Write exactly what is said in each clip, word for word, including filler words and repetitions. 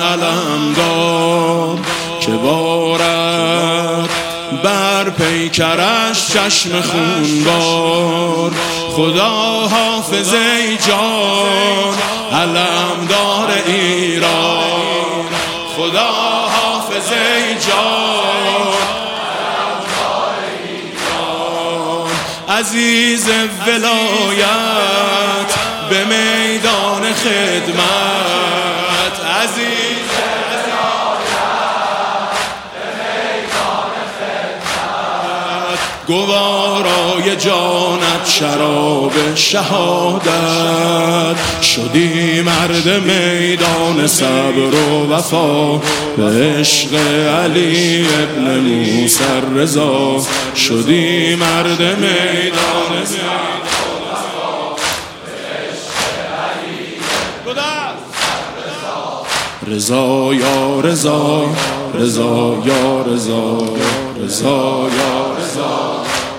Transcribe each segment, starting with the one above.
علمدار که بارد بر پیکرش چشم خونبار. خدا حافظ ای جان علمدار ایران، خدا حافظ ای جان علمدار ایران. عزیز ولایت به میدان خدمت، عزیز گوارای جانت شراب شهادت. شدی مرد میدان صبر و وفا به عشق علی ابن موسی رضا. شدی مرد میدان صبر و وفا به عشق علی رضا. یا رضا رضا یا رضا رضا یا رضا.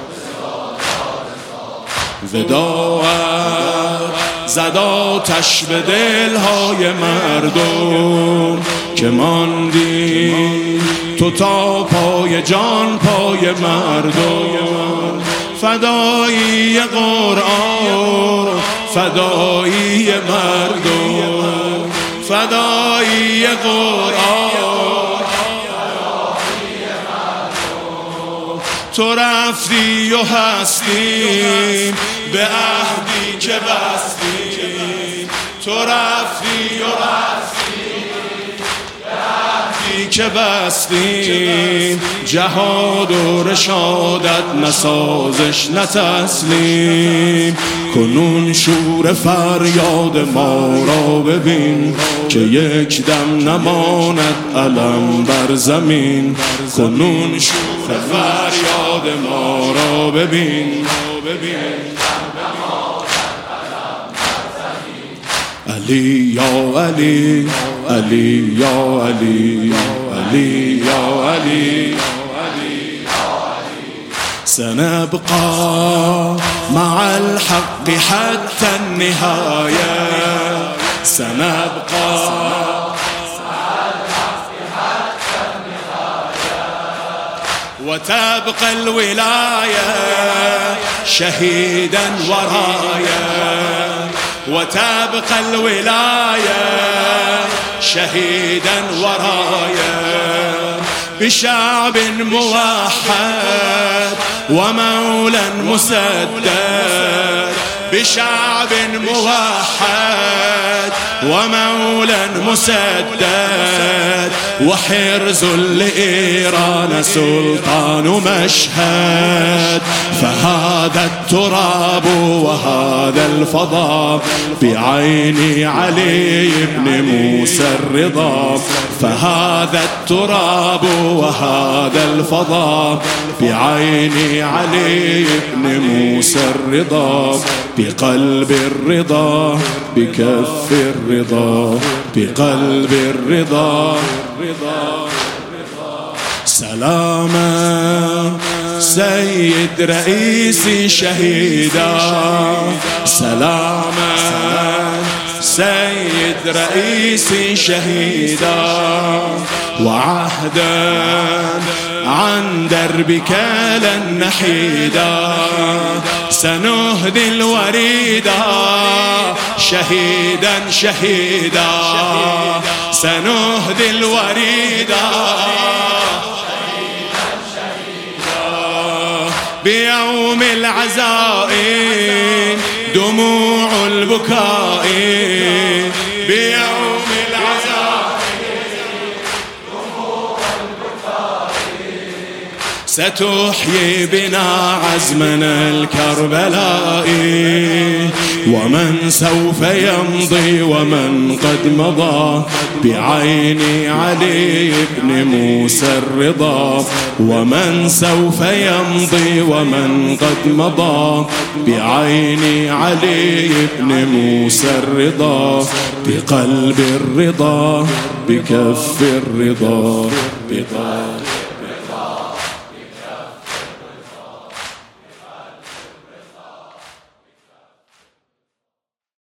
وداعت زد آتش به دلهای مردم که ماندی تو تا پای جان پای مردم. فدایی قرآن فدایی مردم، فدایی قرآن تو رفتی و هستیم به عهدی که بستیم. تو رفتی و هستیم به عهدی که بستیم. جهاد و رشادت نسازش نتسلیم. کنون شور فریاد ما را ببین که یک دم نماند علم بر زمین. کنون شور فریاد ما را ببین علی یا علی علی یا علی علی یا علی سنبقى مع الحق حتى النهاية. سنبقى مع الحق حتى النهاية وتبقى الولاية شهيدا ورايا. وتبقى الولاية شهيدا ورايا بشعب موحد ومولى مسدد. بشعب موحد ومولى مسدد وحرز لإيران سلطان مشهد. فهذا التراب وهذا الفضاء بعين علي بن موسى الرضا. فهذا التراب وهذا الفضاء بعين علي بن موسى الرضا. بقلب الرضا بكف الرضا بقلب الرضا. سلاما سيد رئيسي شهيدا. سلاما سيد رئيسي شهيدا. وعهدا عن دربك لن نحيدا. سنهدي الوريدا شهيدا شهيدا. سنهدي الوريدا بيوم العزاء دموع البكاء. بيوم العزاء دموع البكاء ستحيي بنا عزمنا الكربلائي. ومن سوف يمضي ومن قد مضى بعين علي بن موسى الرضا. ومن سوف يمضي ومن قد مضى بعين علي بن موسى الرضا. بقلب الرضا بكف الرضا.